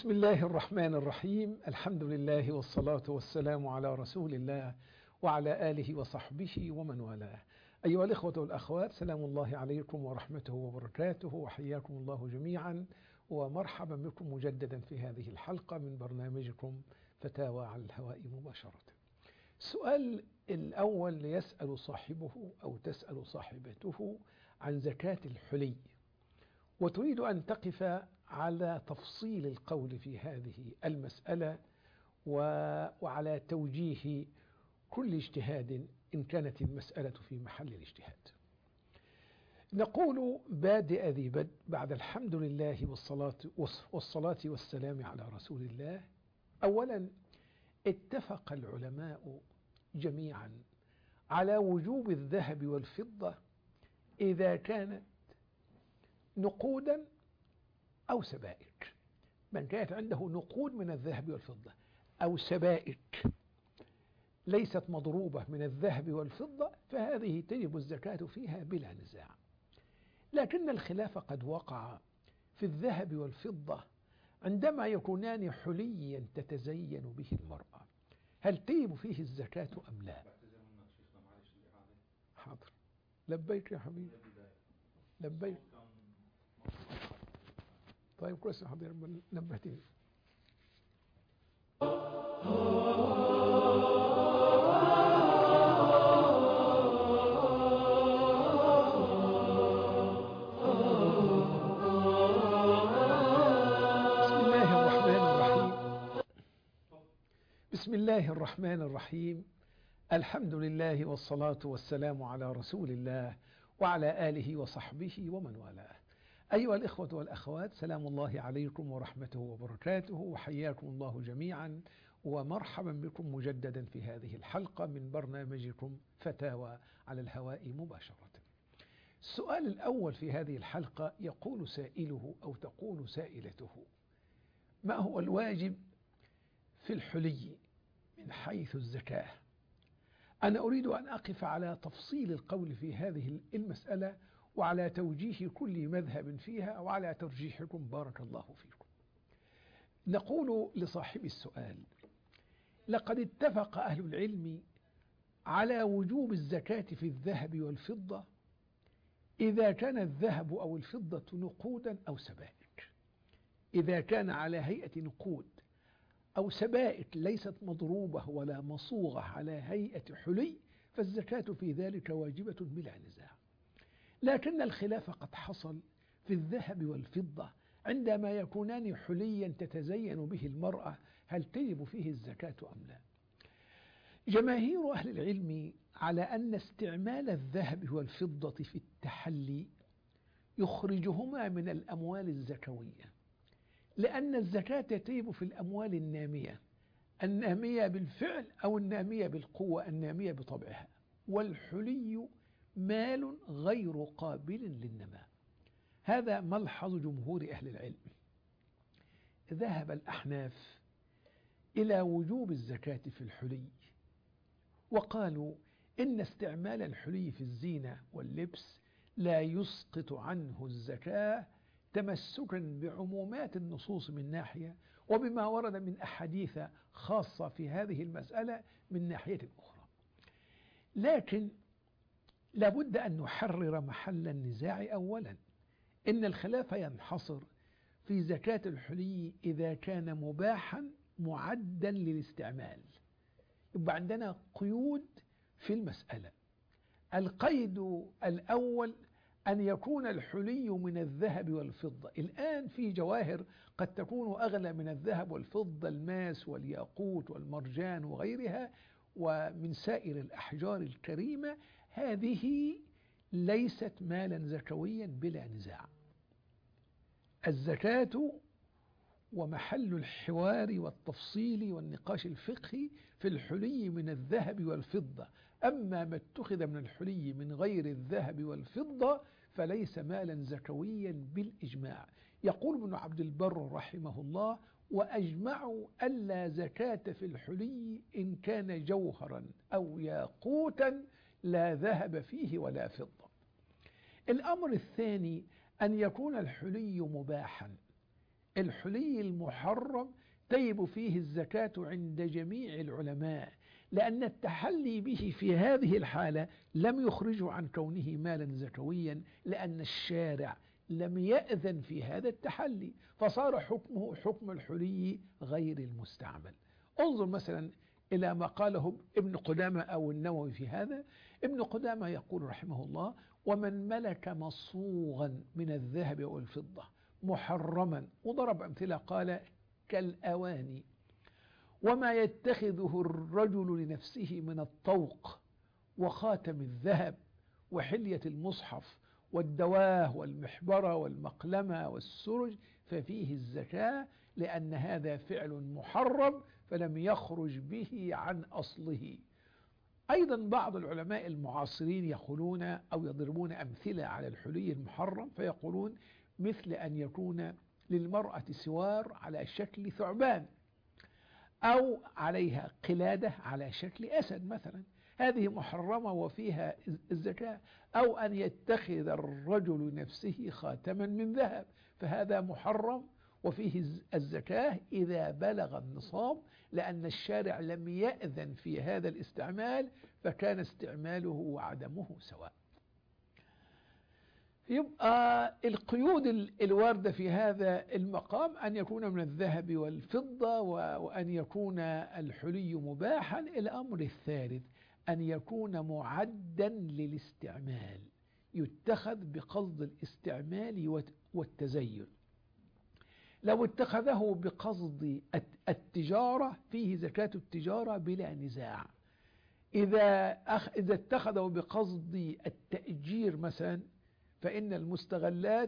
بسم الله الرحمن الرحيم. الحمد لله والصلاة والسلام على رسول الله وعلى آله وصحبه ومن والاه. أيها الإخوة والأخوات، سلام الله عليكم ورحمته وبركاته، وحياكم الله جميعا ومرحبا بكم مجددا في هذه الحلقة من برنامجكم فتاوى على الهواء مباشرة. السؤال الأول يسأل صاحبه أو تسأل صاحبته عن زكاة الحلي، وتريد أن تقف على تفصيل القول في هذه المسألة وعلى توجيه كل اجتهاد إن كانت المسألة في محل الاجتهاد. نقول بادئ ذي بدء بعد الحمد لله والصلاة والسلام على رسول الله. أولا، اتفق العلماء جميعا على وجوب الذهب والفضة إذا كانت نقودا أو سبائك. من كانت عنده نقود من الذهب والفضة أو سبائك ليست مضروبة من الذهب والفضة فهذه تجب الزكاة فيها بلا نزاع. لكن الخلاف قد وقع في الذهب والفضة عندما يكونان حليا تتزين به المرأة، هل تجب فيه الزكاة أم لا؟ حاضر. لبيك يا حبيبي، لبيك. طيب كويس يا حضير، نبهتني. بسم الله الرحمن الرحيم. الحمد لله والصلاة والسلام على رسول الله وعلى آله وصحبه ومن والاه. أيها الإخوة والأخوات، سلام الله عليكم ورحمته وبركاته، وحياكم الله جميعا ومرحبا بكم مجددا في هذه الحلقة من برنامجكم فتاوى على الهواء مباشرة. السؤال الأول في هذه الحلقة يقول سائله أو تقول سائلته: ما هو الواجب في الحلي من حيث الزكاة؟ أنا أريد أن أقف على تفصيل القول في هذه المسألة وعلى توجيه كل مذهب فيها وعلى ترجيحكم، بارك الله فيكم. نقول لصاحب السؤال: لقد اتفق أهل العلم على وجوب الزكاة في الذهب والفضة إذا كان الذهب أو الفضة نقودا أو سبائك. إذا كان على هيئة نقود أو سبائك ليست مضروبة ولا مصوغة على هيئة حلي فالزكاة في ذلك واجبة بلا نزاع. لكن الخلاف قد حصل في الذهب والفضة عندما يكونان حليا تتزين به المرأة، هل تجب فيه الزكاة أم لا؟ جماهير أهل العلم على أن استعمال الذهب والفضة في التحلي يخرجهما من الأموال الزكوية، لأن الزكاة تجب في الأموال النامية بالفعل أو النامية بالقوة، النامية بطبعها، والحلي مال غير قابل للنماء. هذا ملحظ جمهور أهل العلم. ذهب الأحناف إلى وجوب الزكاة في الحلي، وقالوا إن استعمال الحلي في الزينة واللبس لا يسقط عنه الزكاة، تمسكا بعمومات النصوص من ناحية وبما ورد من أحاديث خاصة في هذه المسألة من ناحية أخرى. لكن لابد أن نحرر محل النزاع. أولا، إن الخلاف ينحصر في زكاة الحلي إذا كان مباحا معدا للاستعمال. يبقى عندنا قيود في المسألة. القيد الأول أن يكون الحلي من الذهب والفضة. الآن في جواهر قد تكون أغلى من الذهب والفضة، الماس والياقوت والمرجان وغيرها ومن سائر الأحجار الكريمة، هذه ليست مالا زكويا بلا نزاع. الزكاة ومحل الحوار والتفصيل والنقاش الفقهي في الحلي من الذهب والفضة. أما ما اتخذ من الحلي من غير الذهب والفضة فليس مالا زكويا بالإجماع. يقول ابن عبد البر رحمه الله: وأجمعوا ألا زكاة في الحلي إن كان جوهرا أو ياقوتا لا ذهب فيه ولا فضة. الأمر الثاني أن يكون الحلي مباحا. الحلي المحرم تجب فيه الزكاة عند جميع العلماء، لأن التحلي به في هذه الحالة لم يخرجه عن كونه مالا زكويا، لأن الشارع لم يأذن في هذا التحلي، فصار حكمه حكم الحلي غير المستعمل. انظر مثلا إلى ما قاله ابن قدامة أو النووي في هذا. ابن قدامة يقول رحمه الله: ومن ملك مصوغا من الذهب والفضة محرما، وضرب أمثلة قال: كالأواني، وما يتخذه الرجل لنفسه من الطوق وخاتم الذهب وحلية المصحف والدواه والمحبرة والمقلمة والسرج، ففيه الزكاة، لأن هذا فعل محرم فلم يخرج به عن أصله. أيضا بعض العلماء المعاصرين يقولون أو يضربون أمثلة على الحلي المحرم، فيقولون: مثل أن يكون للمرأة سوار على شكل ثعبان، أو عليها قلادة على شكل أسد مثلا، هذه محرمة وفيها الزكاة. أو أن يتخذ الرجل نفسه خاتما من ذهب، فهذا محرم وفيه الزكاة إذا بلغ النصاب، لأن الشارع لم يأذن في هذا الاستعمال، فكان استعماله وعدمه سواء. يبقى القيود الواردة في هذا المقام أن يكون من الذهب والفضة، وأن يكون الحلي مباحا. الأمر الثالث أن يكون معدا للاستعمال، يتخذ بقصد الاستعمال والتزين. لو اتخذه بقصد التجارة فيه زكاة التجارة بلا نزاع. إذا اتخذه بقصد التأجير مثلا، فإن المستغلات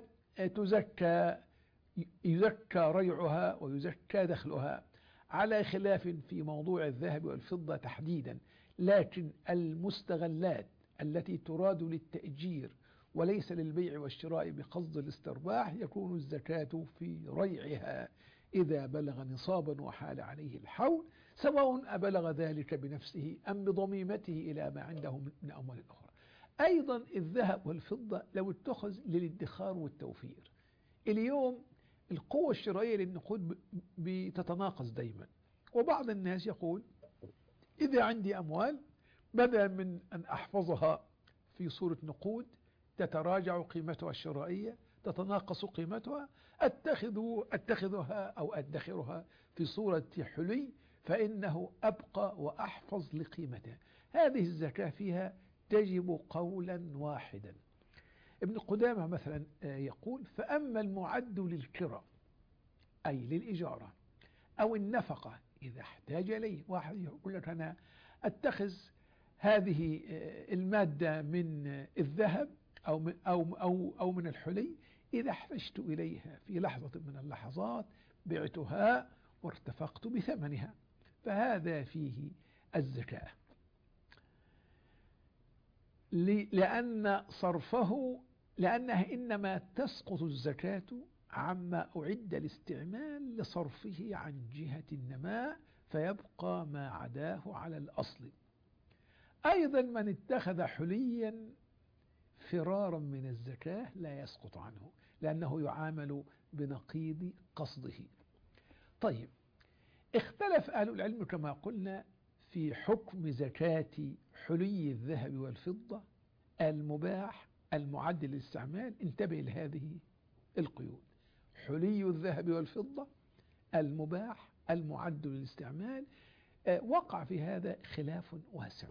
يزكى ريعها ويزكى دخلها، على خلاف في موضوع الذهب والفضة تحديدا. لكن المستغلات التي تراد للتأجير وليس للبيع والشراء بقصد الاسترباح، يكون الزكاة في ريعها إذا بلغ نصابا وحال عليه الحول، سواء أبلغ ذلك بنفسه أم بضميمته إلى ما عنده من أموال أخرى. أيضا الذهب والفضة لو اتخذ للادخار والتوفير، اليوم القوة الشرائية للنقود بتتناقص دايما، وبعض الناس يقول: إذا عندي أموال بدلا من أن أحفظها في صورة نقود تتراجع قيمتها الشرائية، تتناقص قيمتها، أتخذها أو أدخرها في صورة حلي، فإنه أبقى وأحفظ لقيمتها. هذه الزكاة فيها تجب قولا واحدا. ابن قدامة مثلا يقول: فأما المعد للكراء أي للإجارة أو النفقة إذا احتاج إليه، واحد يقول لك: أنا أتخذ هذه المادة من الذهب أو من الحلي، إذا احتجت إليها في لحظة من اللحظات بعتها وارتفقت بثمنها، فهذا فيه الزكاة، لأنها إنما تسقط الزكاة عما أعد الاستعمال لصرفه عن جهة النماء، فيبقى ما عداه على الأصل. أيضا من اتخذ حليا فرارا من الزكاة لا يسقط عنه، لأنه يعامل بنقيض قصده. طيب، اختلف أهل العلم كما قلنا في حكم زكاة حلي الذهب والفضة المباح المعد للاستعمال. انتبه لهذه القيود: حلي الذهب والفضة المباح المعد للاستعمال. وقع في هذا خلاف واسع.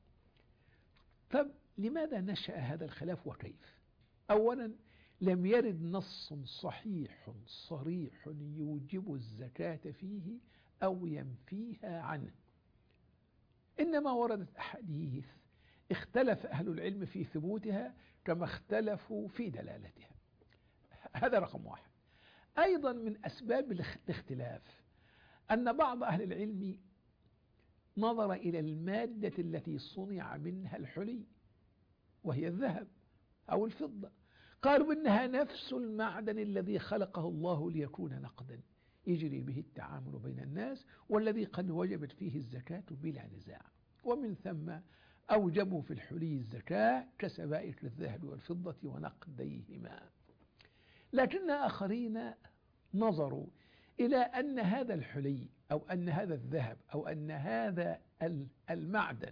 طب لماذا نشأ هذا الخلاف وكيف؟ أولا، لم يرد نص صحيح صريح يوجب الزكاة فيه أو ينفيها عنه، إنما وردت أحاديث اختلف أهل العلم في ثبوتها كما اختلفوا في دلالتها. هذا رقم واحد. أيضا من أسباب الاختلاف أن بعض أهل العلم نظر إلى المادة التي صنع منها الحلي وهي الذهب أو الفضة، قالوا إنها نفس المعدن الذي خلقه الله ليكون نقدا يجري به التعامل بين الناس، والذي قد وجبت فيه الزكاة بلا نزاع، ومن ثم أوجبوا في الحلي الزكاة كسبائك الذهب والفضة ونقديهما. لكن آخرين نظروا إلى أن هذا الحلي أو أن هذا الذهب أو أن هذا المعدن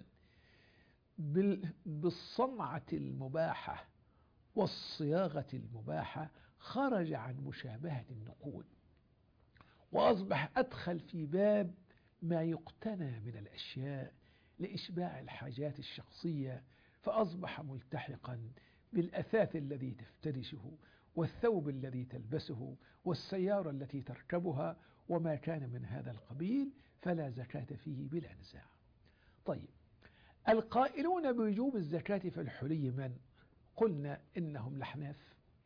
بالصنعة المباحة والصياغة المباحة خرج عن مشابهة النقود، وأصبح أدخل في باب ما يقتنى من الأشياء لإشباع الحاجات الشخصية، فأصبح ملتحقا بالأثاث الذي تفترشه والثوب الذي تلبسه والسيارة التي تركبها وما كان من هذا القبيل، فلا زكاة فيه بلا نزاع. طيب، القائلون بوجوب الزكاة في الحلي من؟ قلنا إنهم الأحناف،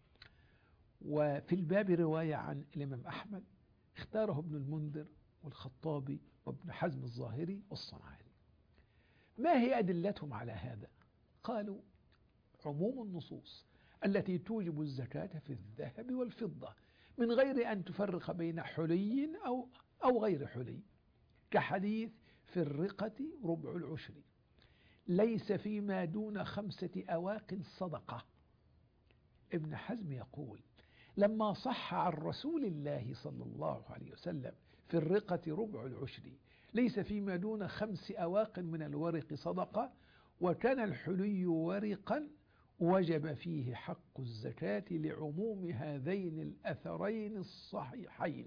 وفي الباب رواية عن الإمام أحمد اختاره ابن المنذر والخطابي وابن حزم الظاهري والصنعاني. ما هي أدلتهم على هذا؟ قالوا عموم النصوص التي توجب الزكاة في الذهب والفضة من غير أن تفرق بين حلي أو غير حلي، كحديث في الرقة ربع العشر، ليس فيما دون 5 أواق صدقة. ابن حزم يقول لما صح عن رسول الله صلى الله عليه وسلم في الرقة ربع العشر ليس فيما دون 5 أواق من الورق صدقة، وكان الحلي ورقا، وجب فيه حق الزكاة لعموم هذين الأثرين الصحيحين.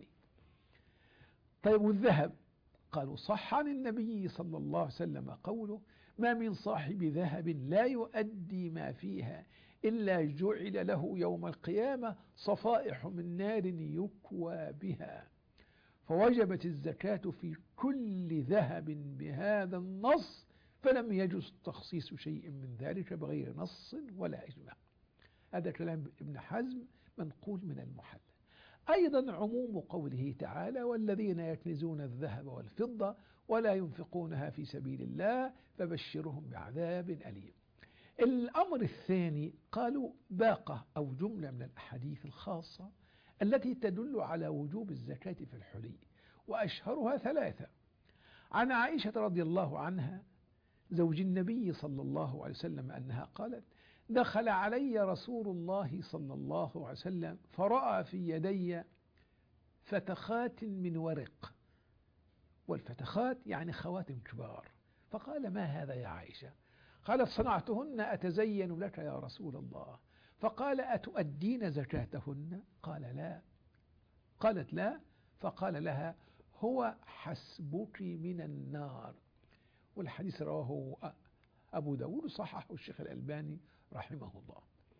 طيب، والذهب؟ قالوا صح عن النبي صلى الله عليه وسلم قوله ما من صاحب ذهب لا يؤدي ما فيها إلا جعل له يوم القيامة صفائح من نار يكوى بها، فوجبت الزكاة في كل ذهب بهذا النص، فلم يجوز تخصيص شيء من ذلك بغير نص ولا إجماع. هذا كلام ابن حزم منقول من المحلى. أيضا عموم قوله تعالى والذين يكنزون الذهب والفضة ولا ينفقونها في سبيل الله فبشرهم بعذاب أليم. الأمر الثاني قالوا باقة أو جملة من الأحاديث الخاصة التي تدل على وجوب الزكاة في الحلي، وأشهرها 3. عن عائشة رضي الله عنها زوج النبي صلى الله عليه وسلم أنها قالت دخل علي رسول الله صلى الله عليه وسلم فرأى في يدي فتخات من ورق، والفتخات يعني خواتم كبار، فقال ما هذا يا عائشة؟ قالت صنعتهن أتزين لك يا رسول الله. فقال أتؤدين زكاتهن؟ قال لا. قالت لا. فقال لها هو حسبك من النار. والحديث رواه أبو داود صححه الشيخ الألباني رحمه الله.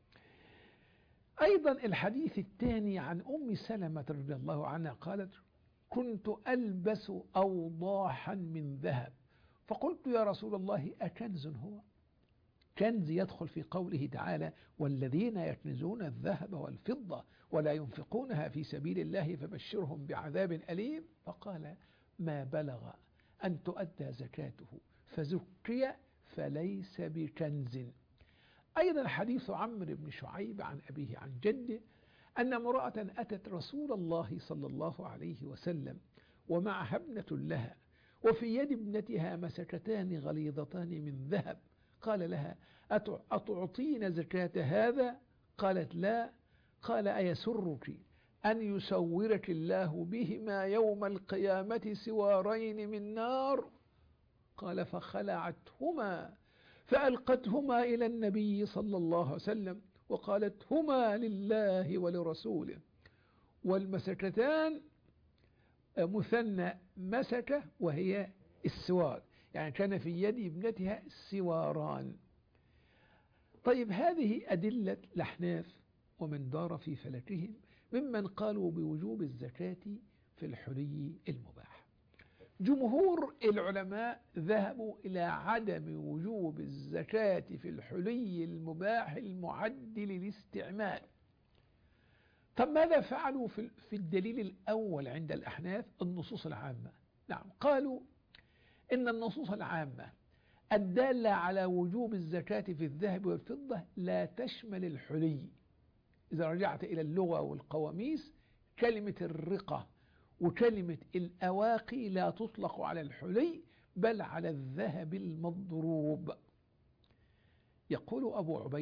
أيضا الحديث الثاني عن أم سلمة رضي الله عنها قالت كنت ألبس أوضاحا من ذهب، فقلت يا رسول الله أكنز هو؟ كنز يدخل في قوله تعالى والذين يكنزون الذهب والفضة ولا ينفقونها في سبيل الله فبشرهم بعذاب أليم. فقال ما بلغ أن تؤدى زكاته فزكي فليس بكنز. أيضا حديث عمرو بن شعيب عن أبيه عن جده أن امرأة أتت رسول الله صلى الله عليه وسلم ومعها ابنة لها، وفي يد ابنتها مسكتان غليظتان من ذهب، قال لها أتعطين زكاة هذا؟ قالت لا. قال أيسرك أن يسورك الله بهما يوم القيامة سوارين من نار؟ قال فخلعتهما فألقتهما إلى النبي صلى الله عليه وسلم وقالت هما لله ولرسوله. والمسكتان مثنى مسكة وهي السوار، يعني كان في يد ابنتها سواران. طيب، هذه أدلة الأحناف ومن دار في فلكهم ممن قالوا بوجوب الزكاة في الحلي المباح. جمهور العلماء ذهبوا إلى عدم وجوب الزكاة في الحلي المباح المعد للاستعمال. طب ماذا فعلوا في الدليل الأول عند الأحناف؟ النصوص العامة. نعم، قالوا إن النصوص العامة الدالة على وجوب الزكاة في الذهب والفضة لا تشمل الحلي. إذا رجعت إلى اللغة والقواميس كلمة الرقة وكلمة الأواقي لا تطلق على الحلي بل على الذهب المضروب. يقول أبو عبيد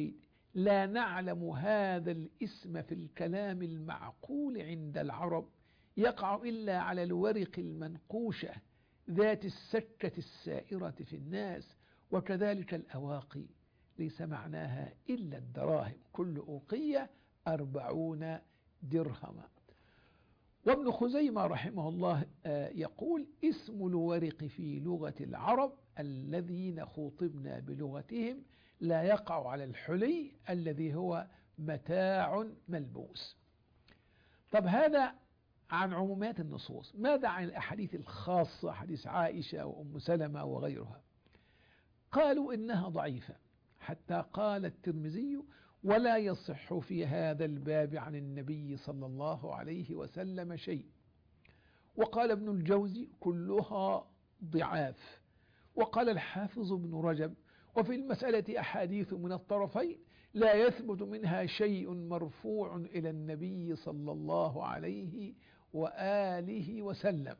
لا نعلم هذا الاسم في الكلام المعقول عند العرب يقع إلا على الورق المنقوشة ذات السكة السائرة في الناس، وكذلك الأواقي ليس معناها إلا الدراهم، كل أوقية 40 درهما. وابن خزيمة رحمه الله يقول: اسم الورق في لغة العرب الذين خوطبنا بلغتهم لا يقع على الحلي الذي هو متاع ملبوس. طب هذا عن عمومات النصوص. ماذا عن الأحاديث الخاصة، حديث عائشة وأم سلمة وغيرها؟ قالوا إنها ضعيفة، حتى قال الترمذي: ولا يصح في هذا الباب عن النبي صلى الله عليه وسلم شيء. وقال ابن الجوزي: كلها ضعاف. وقال الحافظ ابن رجب: وفي المسألة أحاديث من الطرفين لا يثبت منها شيء مرفوع إلى النبي صلى الله عليه وآله وسلم.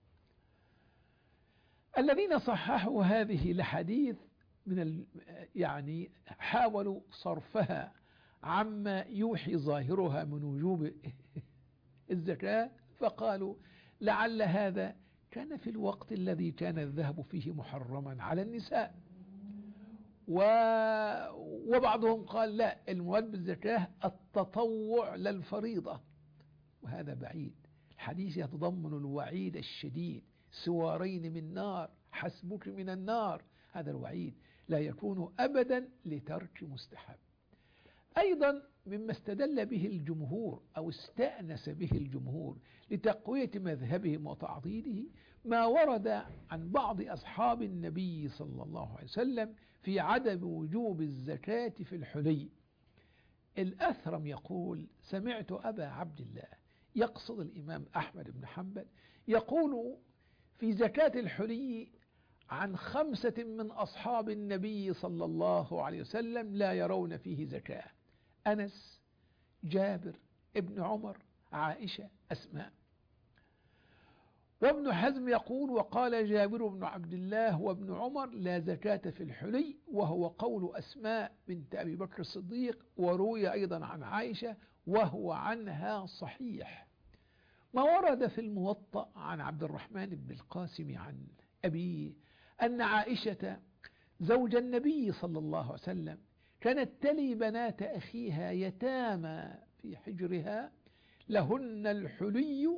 الذين صححوا هذه الحديث يعني حاولوا صرفها عما يوحي ظاهرها من وجوب الزكاة، فقالوا: لعل هذا كان في الوقت الذي كان الذهب فيه محرما على النساء. وبعضهم قال: لا، المراد بالزكاة التطوع للفريضة، وهذا بعيد. الحديث يتضمن الوعيد الشديد: سوارين من نار، حسبك من النار. هذا الوعيد لا يكون أبدا لترك مستحب. أيضا مما استدل به الجمهور أو استأنس به الجمهور لتقوية مذهبهم وتعضيده ما ورد عن بعض أصحاب النبي صلى الله عليه وسلم في عدم وجوب الزكاة في الحلي. الأثرم يقول: سمعت أبا عبد الله، يقصد الإمام أحمد بن حنبل، يقول في زكاة الحلي عن 5 من أصحاب النبي صلى الله عليه وسلم لا يرون فيه زكاة: أنس، جابر، ابن عمر، عائشة، أسماء. وابن حزم يقول: وقال جابر بن عبد الله وابن عمر لا زكاة في الحلي، وهو قول أسماء بنت أبي بكر الصديق، وروي أيضا عن عائشة وهو عنها صحيح. ما ورد في الموطأ عن عبد الرحمن بن القاسم عن أبيه أن عائشة زوج النبي صلى الله عليه وسلم كانت تلي بنات أخيها يتامى في حجرها لهن الحلي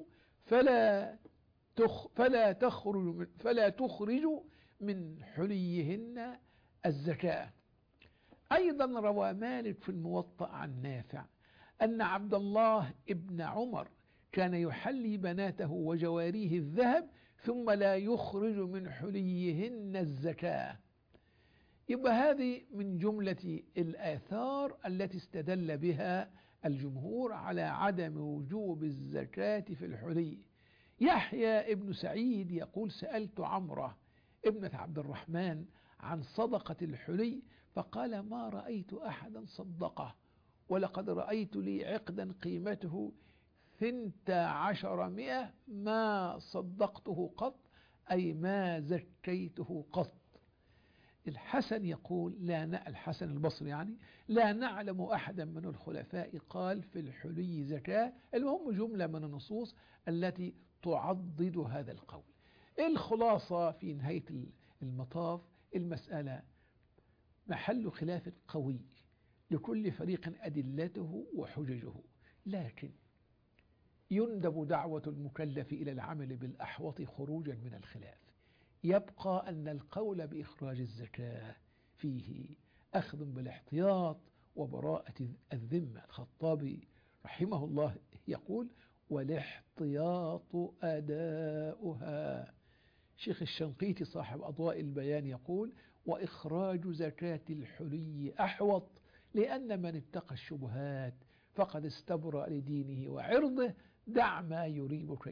فلا تخرج من حليهن الزكاة. أيضا روى مالك في الموطأ عن نافع أن عبد الله ابن عمر كان يحلي بناته وجواريه الذهب ثم لا يخرج من حليهن الزكاة. يبقى هذه من جملة الآثار التي استدل بها الجمهور على عدم وجوب الزكاة في الحلي. يحيى ابن سعيد يقول: سألت عمرة ابنة عبد الرحمن عن صدقة الحلي، فقال: ما رأيت أحدا صدقه، ولقد رأيت لي عقدا قيمته 1200 ما صدقته قط، أي ما زكيته قط. الحسن يقول: الحسن البصري يعني: لا نعلم أحدا من الخلفاء قال في الحلي زكاة. المهم جملة من النصوص التي تعضد هذا القول. الخلاصة في نهاية المطاف: المسألة محل خلاف قوي، لكل فريق أدلته وحججه، لكن يندب دعوة المكلف إلى العمل بالأحوط خروجا من الخلاف. يبقى أن القول بإخراج الزكاة فيه أخذ بالاحتياط وبراءة الذمة. الخطابي رحمه الله يقول: والاحتياط أداؤها. شيخ الشنقيطي صاحب أضواء البيان يقول: وإخراج زكاة الحلي أحوط، لأن من اتقى الشبهات فقد استبرأ لدينه وعرضه. دع ما يريبك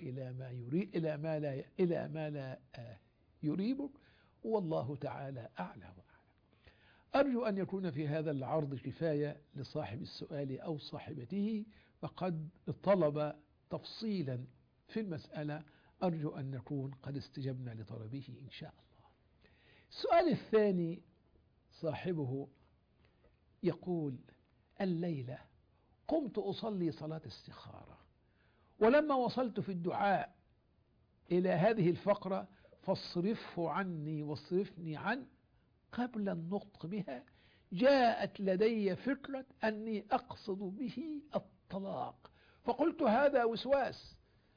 إلى ما لا يريبك، والله تعالى أعلى وأعلم. أرجو أن يكون في هذا العرض كفاية لصاحب السؤال أو صاحبته، فقد طلب تفصيلا في المسألة، أرجو أن نكون قد استجبنا لطلبه إن شاء الله. السؤال الثاني صاحبه يقول: الليلة قمت أصلي صلاة استخارة، ولما وصلت في الدعاء إلى هذه الفقرة فاصرفه عني واصرفني عن، قبل النطق بها جاءت لدي فكرة أني أقصد به الطلاق، فقلت هذا وسواس،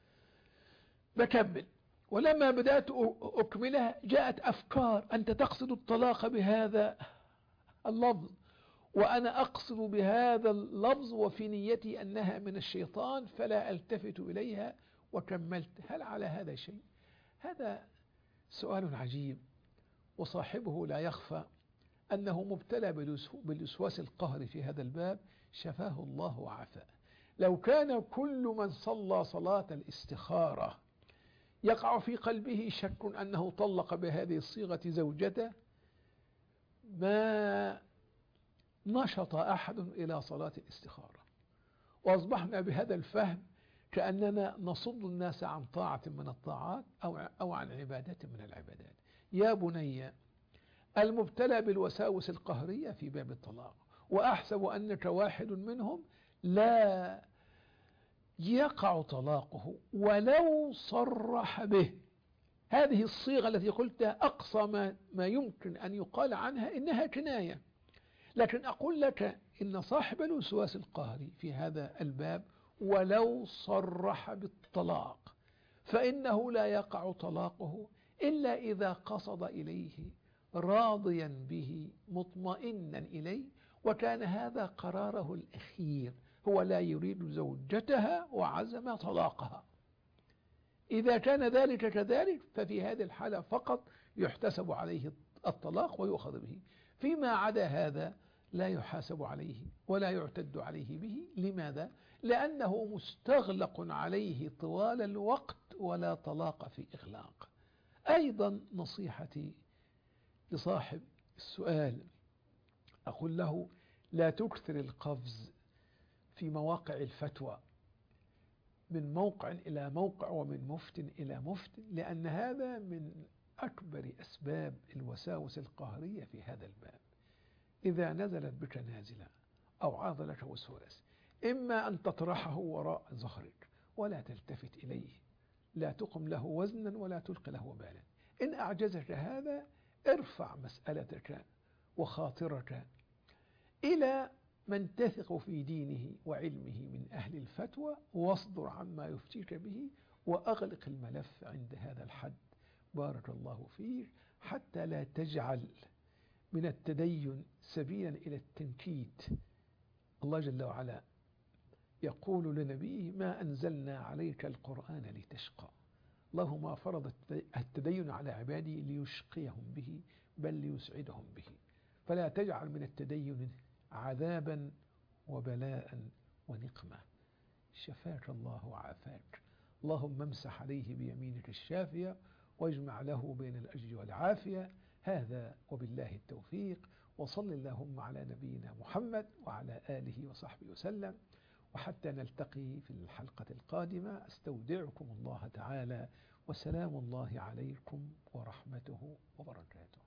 بكمل. ولما بدأت أكملها جاءت أفكار، أنت تقصد الطلاق بهذا اللفظ وأنا أقصد بهذا اللفظ وفي نيتي أنها من الشيطان فلا ألتفت إليها، وكملت. هل على هذا شيء؟ هذا سؤال عجيب، وصاحبه لا يخفى أنه مبتلى بالوسواس القهري في هذا الباب، شفاه الله وعافاه. لو كان كل من صلى صلاة الاستخارة يقع في قلبه شك أنه طلق بهذه الصيغة زوجته، ما نشط أحد إلى صلاة الاستخارة، وأصبحنا بهذا الفهم كأننا نصد الناس عن طاعة من الطاعات أو عن عبادة من العبادات. يا بني، المبتلى بالوساوس القهرية في باب الطلاق، وأحسب أنك واحد منهم، لا يقع طلاقه ولو صرح به. هذه الصيغة التي قلتها أقصى ما يمكن أن يقال عنها إنها كناية، لكن أقول لك إن صاحب الوسواس القهري في هذا الباب ولو صرح بالطلاق فإنه لا يقع طلاقه إلا إذا قصد إليه راضيا به مطمئنا إليه، وكان هذا قراره الأخير، هو لا يريد زوجتها وعزم طلاقها. إذا كان ذلك كذلك ففي هذه الحالة فقط يحتسب عليه الطلاق ويؤخذ به، فيما عدا هذا لا يحاسب عليه ولا يعتد عليه به. لماذا؟ لأنه مستغلق عليه طوال الوقت ولا طلاق في إغلاق. أيضا نصيحتي لصاحب السؤال أقول له لا تكثر القفز في مواقع الفتوى من موقع إلى موقع ومن مفت إلى مفت، لأن هذا من أكبر أسباب الوساوس القهرية في هذا الباب. إذا نزلت بك نازلة أو عاض لك وسواس، إما أن تطرحه وراء ظهرك ولا تلتفت إليه، لا تقم له وزنا ولا تلقي له بالا. إن أعجزك هذا ارفع مسألتك وخاطرك إلى من تثق في دينه وعلمه من أهل الفتوى، واصدر عما يفتيك به وأغلق الملف عند هذا الحد. بارك الله فيك، حتى لا تجعل من التدين سبيلا إلى التنكيت. الله جل وعلا يقول لنبيه ما أنزلنا عليك القرآن لتشقى. الله ما فرض التدين على عباده ليشقيهم به بل ليسعدهم به، فلا تجعل من التدين عذابا وبلاء ونقمة. شفاك الله وعافاك، اللهم امسح عليه بيمينك الشافية واجمع له بين الأجر والعافية. هذا وبالله التوفيق، وصل اللهم على نبينا محمد وعلى آله وصحبه وسلم، وحتى نلتقي في الحلقة القادمة استودعكم الله تعالى، وسلام الله عليكم ورحمته وبركاته.